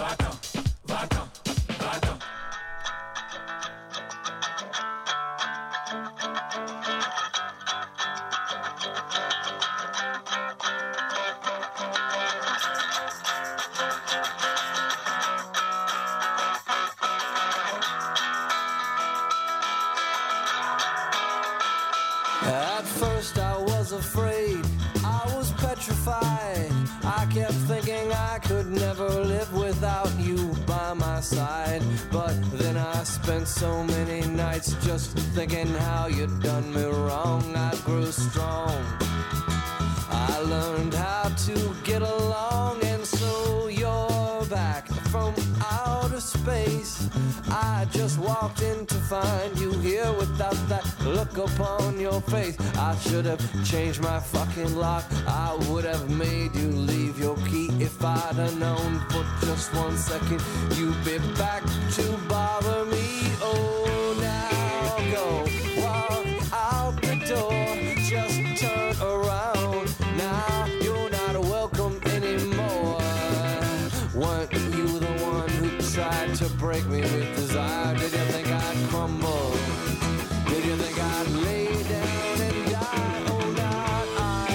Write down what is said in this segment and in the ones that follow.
At first I was afraid, I was petrified. I kept thinking I could never live without you by my side. But then I spent so many nights just thinking how you'd done me wrong. I grew strong, I learned how to get along. And so you're back from outer space. I just walked in to find you here without that look upon your face. I should have changed my fucking lock. I would have made you leave your key if I'd have known for just 1 second you'd be back to bother me. Oh, now go walk out the door, just turn around. Now you're not welcome anymore. Weren't you the one who tried to break me with desire? Did you think I'd crumble? Did you think I'd lay down and die? Oh, not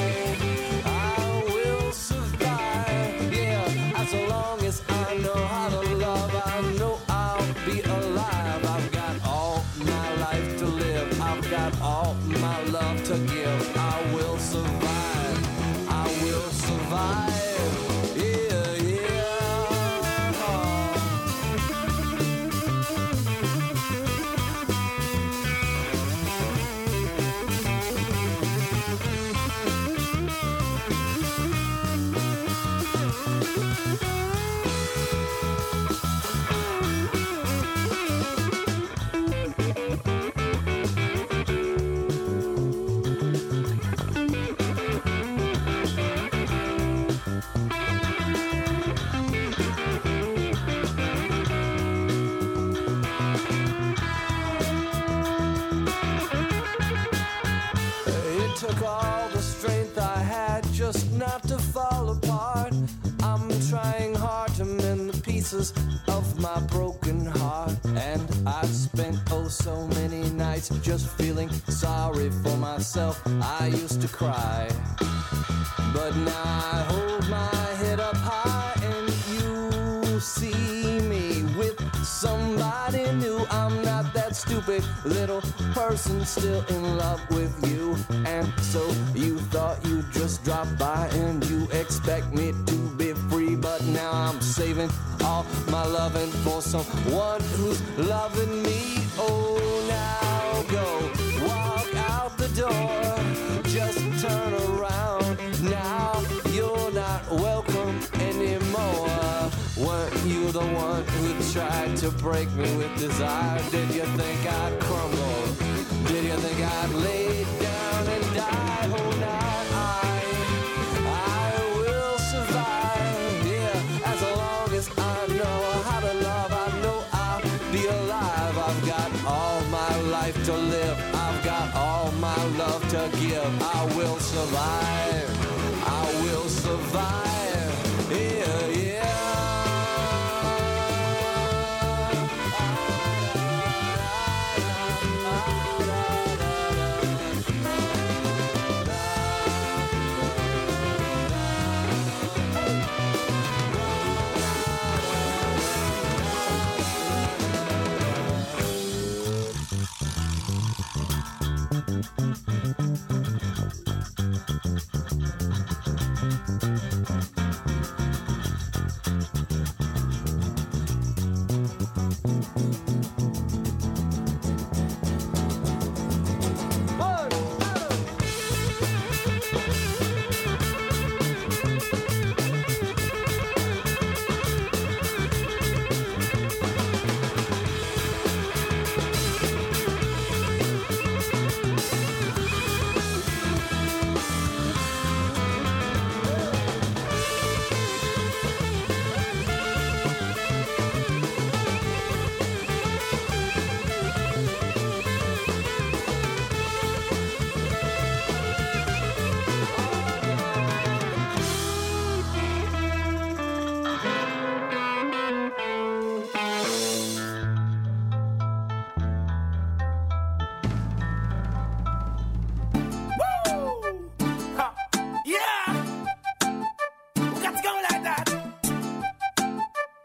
I will survive. Yeah, as long as I know how to love, I know I'll be alive. I've got all my life to live, I've got all my love to give. I will survive, I will survive. Yeah, yeah. Took all the strength I had just not to fall apart. I'm trying hard to mend the pieces of my broken heart. And I've spent oh so many nights just feeling sorry for myself. I used to cry, but now I hold my head up high and you see me with somebody new. I'm not that stupid little person still in love with you. And so you thought you'd just drop by and you expect me to be free. But now I'm saving all my loving for someone who's loving me. Oh, now go walk out the door, just turn around. Now you're not welcome anymore. Weren't you the one who tried to break me with desire? Did you think I'd crumble? Did you think I'd lay down and die? Oh, not I will survive. Yeah, as long as I know how to love, I know I'll be alive. I've got all my life to live, I've got all my love to give. I will survive, I will survive. Yeah, yeah.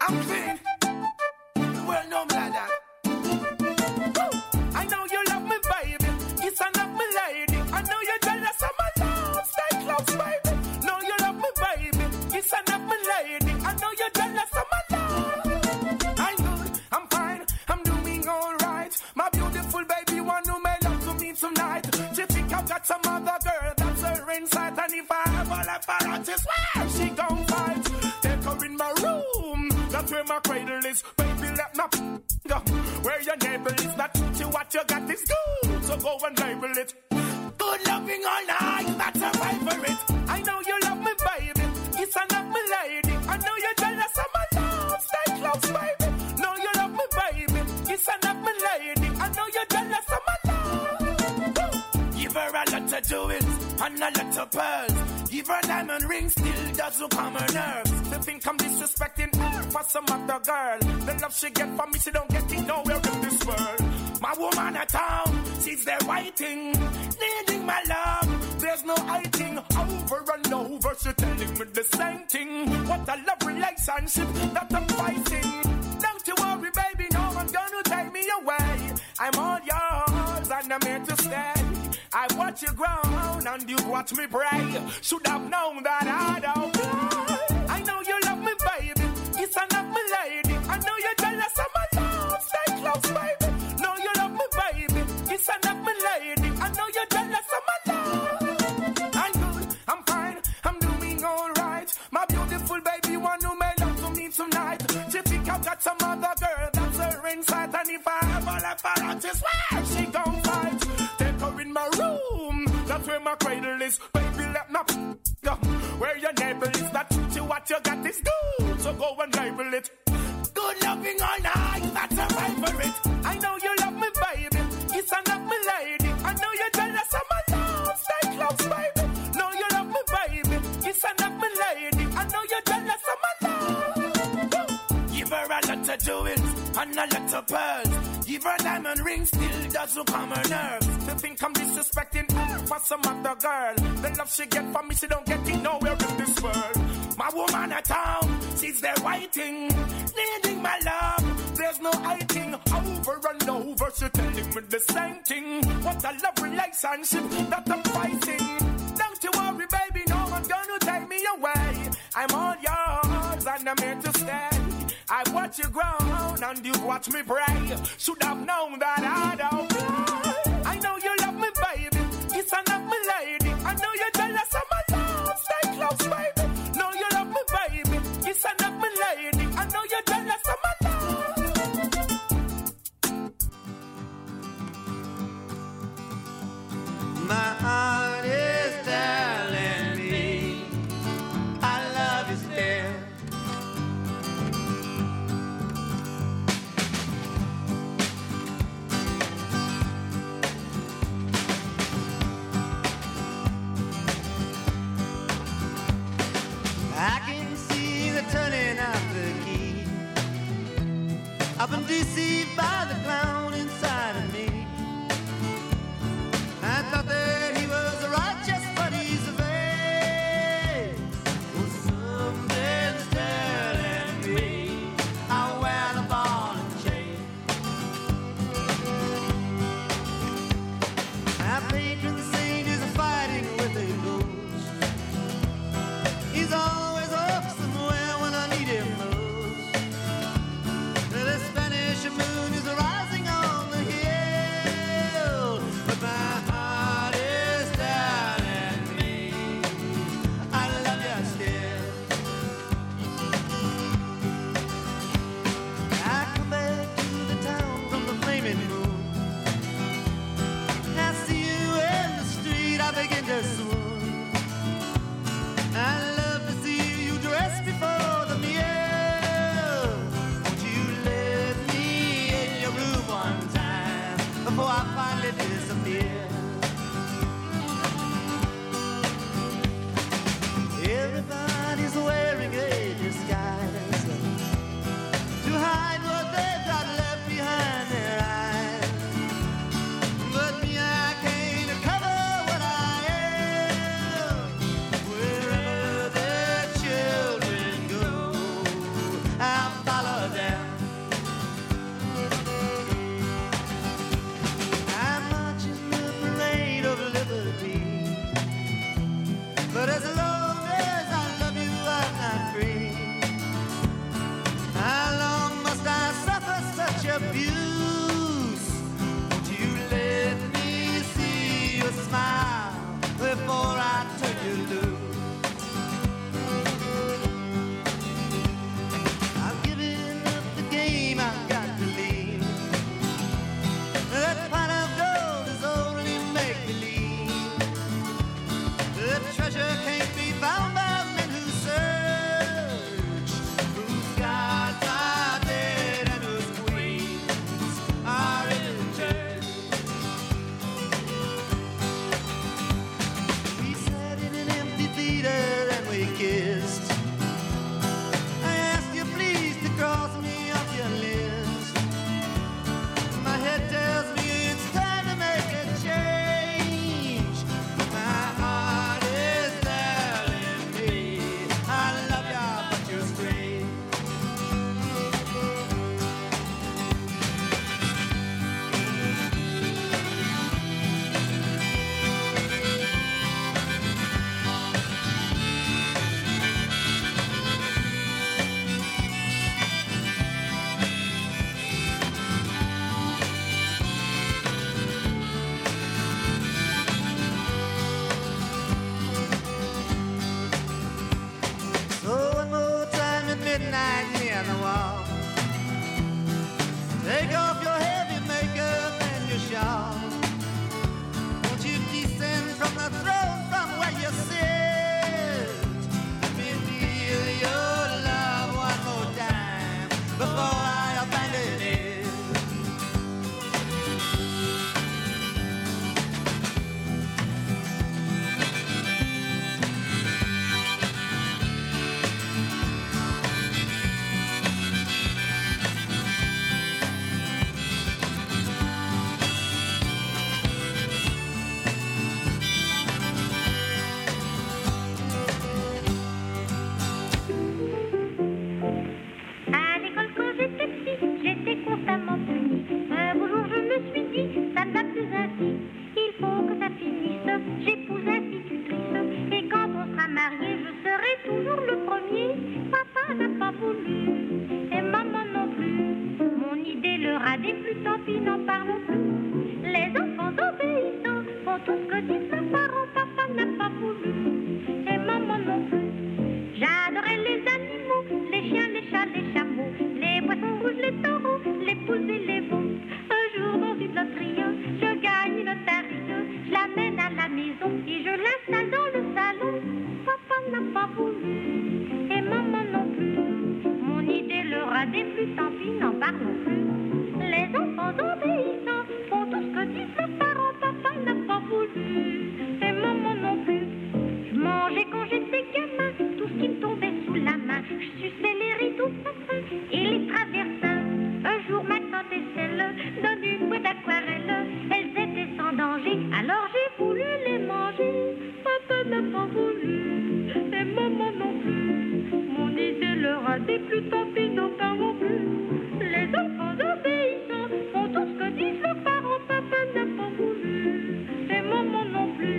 I'm clean. The world know me like that. I know you love me, baby. It's enough, me lady. I know you're jealous of my love. Stay close, baby. Know you love me, baby. It's enough, me lady. I know you're jealous of my love. I'm good, I'm fine, I'm doing alright. My beautiful baby, one who may love to me tonight. She think I've got some other girl that's her inside. And if I ever left her out, I swear she gon' fight. Take her in my room, that's where my cradle is. Baby, let my go. Where your neighbor is, that you what you got is good. So go and label it. Good loving all night, that's a favorite. I know you love me, baby. It's enough, me lady. I know you're jealous of my love. Stay close, baby. Know you love me, baby. It's enough, me lady. I know you're jealous of my love. Give her a lot of jewels and a lot of pearls. Give her a diamond ring, still doesn't calm her nerves. To think I'm disrespecting her for some other girl. The love she get from me, she don't get it nowhere in this world. My woman at town, she's there waiting, needing my love. There's no hiding, over and over, she telling me the same thing. What a love relationship that I'm fighting. Don't you worry, baby, no one's gonna take me away. I'm all yours and I'm here to stay. I watch you grow and you watch me pray. Should have known that I don't play. I know you love me, baby. It's enough, me lady. I know you're jealous of my love. Stay close, baby. Know you love me, baby. It's enough, me lady. I know you're jealous of my love. I'm good, I'm fine, I'm doing alright. My beautiful baby, one who may love to me tonight. She think I've got some other girl that's her inside. And if I ever left her out, I swear she gon' fight. Take her in my room, that's where my cradle is. Baby, let me go. Where your neighbor is, that you what you got is good. So go and label it. Good loving all night, that's a favorite. I know you love me, baby. It's enough, me lady. I know you're jealous of my love. Stay close, baby. Know you love me, baby. It's enough, me lady. I know you're jealous of my love. Give her a lot of jewels and a lot of pearls. Give her a diamond ring, still doesn't calm her nerves. To think I'm disrespecting her for some other girl. The love she get from me, she don't get it nowhere in this world. My woman at town, she's there waiting, needing my love. There's no hiding, over and over, she telling me the same thing. What a love relationship that I'm fighting. Don't you worry, baby, no one's gonna take me away. I'm all yours and I'm here to stay. I watch you grow and you watch me pray. Should have known that I don't play. I know you love me, baby. It's enough, me lady. I know you're jealous of my love. Stay close, baby. Know you love me, baby. It's enough, me lady. I know you're jealous of my love. My heart is telling me I love you still. I can see the turning of the key. I've been deceived by the clown inside of me. I thought that he was righteous, but he's a fake. Well, something's telling me I'll wear the ball and chain. Our patron saint is fighting with a ghost. He's always up somewhere when I need him most. The Spanish moon is rising on abuse. Won't you let me see your smile before I turn you loose? I've given up the game, I've got to leave. That pot of gold is only make-believe. The treasure can't be found by men who search, whose gods are dead and whose queens are in church. We sat in an empty theater and we kissed. I asked you please to cross me off your list. My head tells me it's time to make a change. My heart is telling me I love ya, but you're strange. So one more time at midnight near the wall. Take off your heavy makeup and your shawl. Won't you descend from the throne from where you sit? Let me feel your love one more time before I abandon it. À l'école quand j'étais petite, j'étais constamment punie. Un beau jour je me suis dit, ça ne va plus ainsi. Il faut que ça finisse, j'épouse institutrice. Et quand on sera mariés, je serai toujours le premier. Papa n'a pas voulu, et maman non plus. Mon idée leur a déplu, tant pis, n'en parlons plus. Les enfants obéissants font tout ce que disent leurs parents. Papa n'a pas voulu, et maman non plus. J'adorais les animaux, les chiens, les chats, les chameaux, les poissons rouges, les taureaux, les poules et les veaux. Un jour dans une loterie, je gagne une loterie, je l'amène à la maison et je l'installe dans le salon. Papa n'a pas voulu, et maman non plus. Mon idée leur a déplu, tant pis, n'en parlons plus. Les enfants obéissants font tout ce que disent leurs parents. Papa n'a pas voulu, et maman non plus. Je mangeais quand j'étais gamin tout ce qui me tombait sous la main. Je suçais les rideaux parfums et les traversins. Un jour ma tante et celle dans une boîte d'aquarelle, elles étaient sans danger, alors j'ai voulu les manger. Papa n'a pas voulu, et maman non plus. Mon idée leur a déplu, tant pis, n'en parlons plus. Les enfants obéissants font tout ce que disent leurs parents. Papa n'a pas voulu, et maman non plus.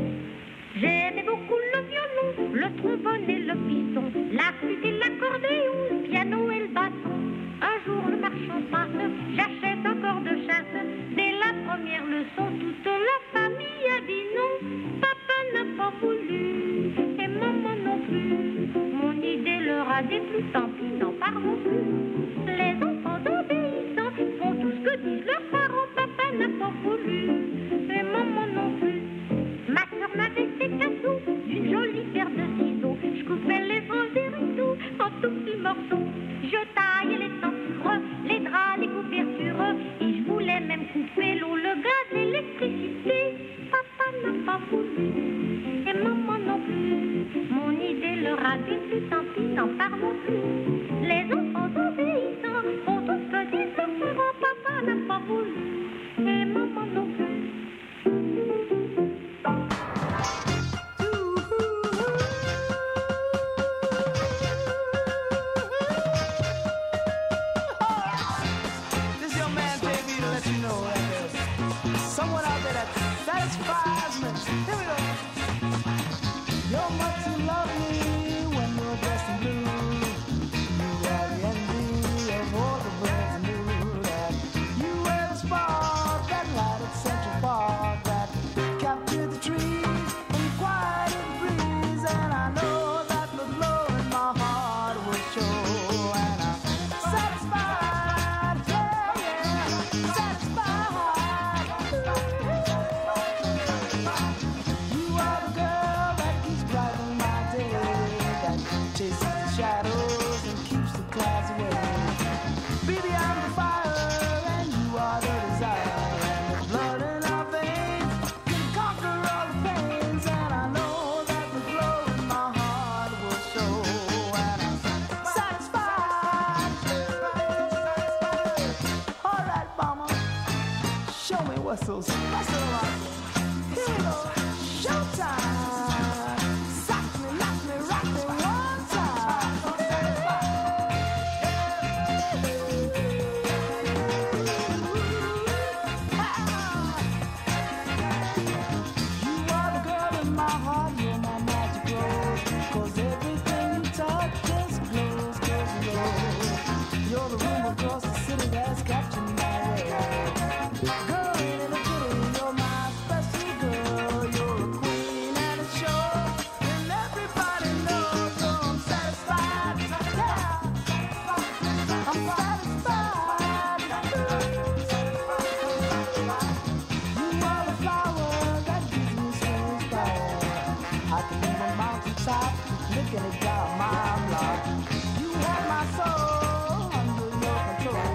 J'aimais beaucoup le violon, le trombone et le piston, la flûte et l'accordéon, le piano et le basson. Un jour le marchand passe, j'achète un corps de chasse. Dès la première leçon, toute la famille a dit non. Papa n'a pas voulu, et maman non plus. Mon idée leur a déplu, tant pis, n'en parlons plus. Les enfants obéissants font tout ce que disent leurs parents. Papa n'a pas voulu, et maman non plus. Ma soeur m'avait fait cadeau d'une jolie paire de ciseaux. Je coupais les franges des rideaux en tout petits morceaux. Je taillais les tentures, les draps, les couvertures. Et je voulais même couper l'eau, le gaz, l'électricité. Papa n'a pas voulu, et maman non plus. Mon idée leur a déplu, tant pis, n'en parlons plus. Les enfants obéissants font tout ce que disent leurs parents. Papa n'a pas voulu, et maman non plus. are so special. Here we go. Showtime. Sock me, knock me, rock me one time. You are the girl in my heart, you're my magic rose. 'Cause everything you touch just glows, glows, glows. You're the room across the city that's captured my way. Girl, ain't it a pity, you're my special girl. You're a queen and a show, and everybody knows. So I'm satisfied, yeah. I'm satisfied. You are the flower that gives me spring style. I can be on mountaintop, looking at God, my block. You have my soul under your control.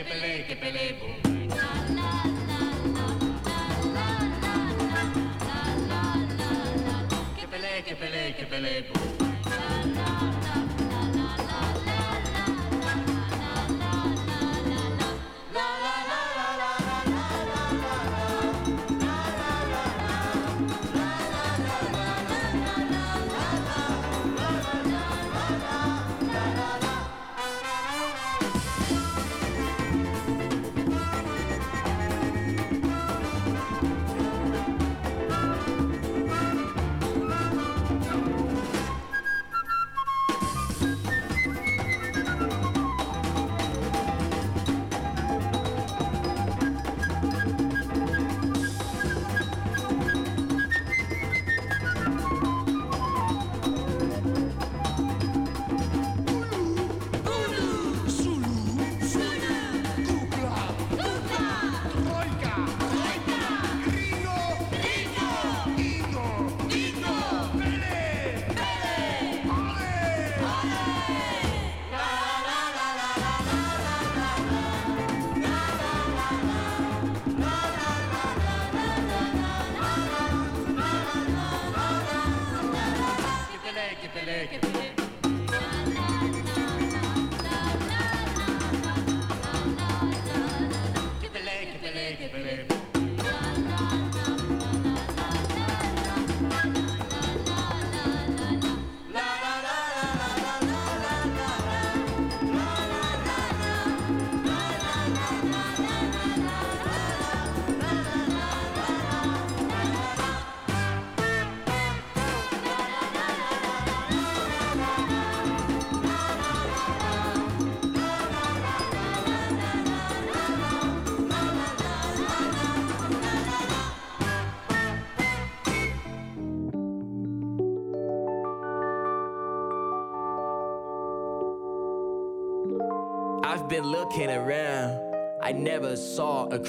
I've been looking around, I never saw a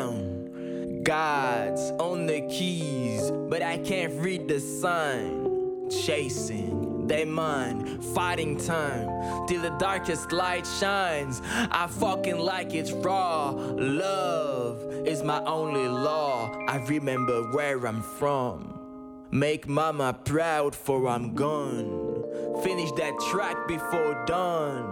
crown. Gods on the keys, but I can't read the sign. Chasing their mind, fighting time, till the darkest light shines. I fucking like it raw, love is my only law. I remember where I'm from, make mama proud for I'm gone. Finish that track before dawn.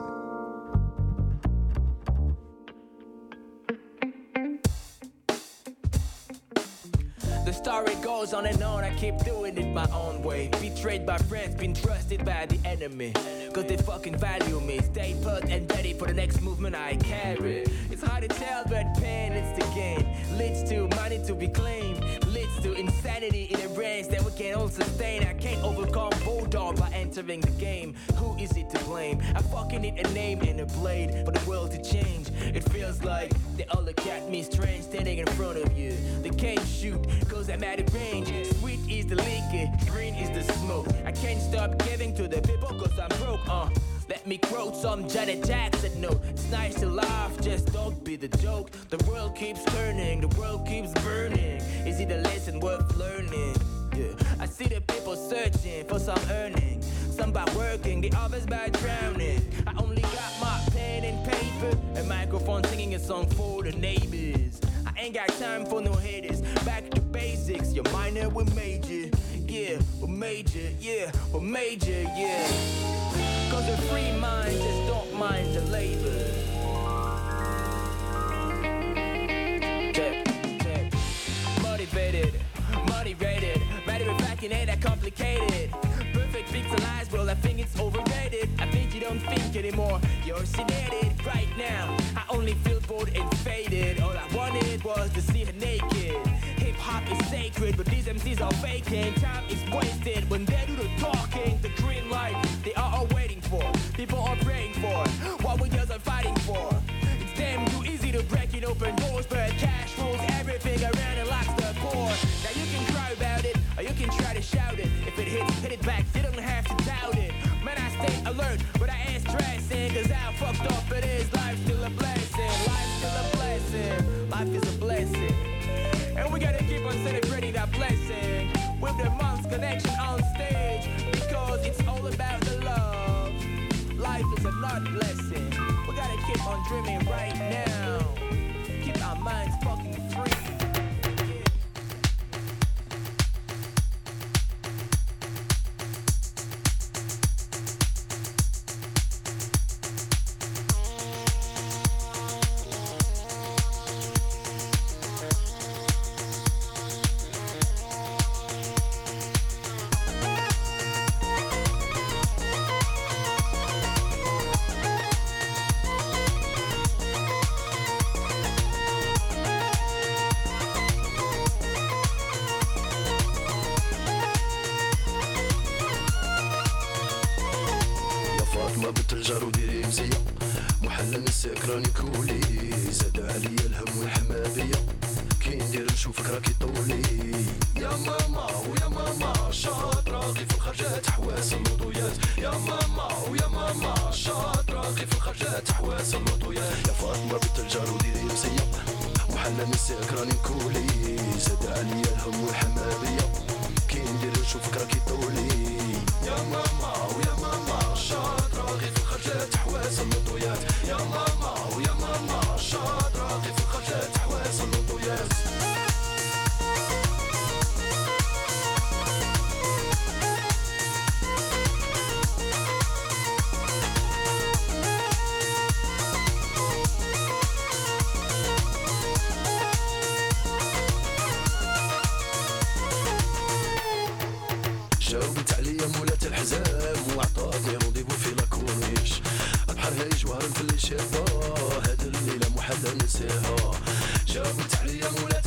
The story goes on and on, I keep doing it my own way. Betrayed by friends, been trusted by the enemy, cause they fucking value me. Stay put and ready for the next movement I carry. It's hard to tell, but pain leads to gain, leads to money to be claimed, leads to insanity in a range that we can all sustain. I can't overcome Bulldog by entering the game. Who is it to blame? I fucking need a name and a blade for the world to change. It feels like they all look at me strange, standing in front of you. They can't shoot, cause I'm at a range. Sweet is the liquor, green is the smoke. I can't stop giving to the people cause I'm broke. Let me quote some Janet Jackson note. It's nice to laugh, just don't be the joke. The world keeps turning, the world keeps burning. Is it a lesson worth learning? Yeah. I see the people searching for some earning. Some by working, the others by drowning. I only got my pen and paper, a microphone singing a song for the neighbors. I ain't got time for no haters. Back to basics, you're minor, we're major. Yeah, we're major, yeah, we're major, yeah. Cause a free mind just don't mind the labor. Check. Motivated, matter of fact, it ain't that complicated. Perfect pixelized, well, I think it's overrated. I think you don't think anymore, you're sedated. Right now, I only feel bored and faded. All I wanted was to see her naked. Hip-hop is sacred, but these MCs are faking. Time is wasted when they do the talking. The green light, they are all waiting for. People are praying for what we just are fighting for. It's damn too easy to break it open doors, but cash rules everything around and locks the door. Now you can cry about it, or you can try to shout it. If it hits, hit it back, you don't have to doubt it. Man, I stay alert, but I ain't stressing, cause how fucked up it is. Life's still a blessing, life's still a blessing. Life is a blessing, and we gotta keep on celebrating that blessing with the Monks Connection on stage, because it's all about the love. Life is a not blessing. We gotta keep on dreaming right now. كولي زاد عليا الهم والحمادية كي ندير نشوفك راكي طولي يا ماما ويا ماما شاطرة غي في الخرجات حواس اللوطويات يا ماما ويا ماما شاطرة غي في الخرجات حواس اللوطويات يا فاطمة بنت الجار وديري مسيا وحنا نساك راني كولي زاد عليا الهم والحمادية كي ندير نشوفك راكي طولي يا ماما ويا ماما شاطرة غي في الخرجات حواس اللوطويات يا ماما ويا ماما شاطرة غي في الخرجات حواس اللوطويات جاوبت عليا مولات الحزام وعطاتني رونديفو في لاكورنيش البحر هاي جوهر في اللي شافها هاد الليلة محال ننساها جاوبت عليا مولات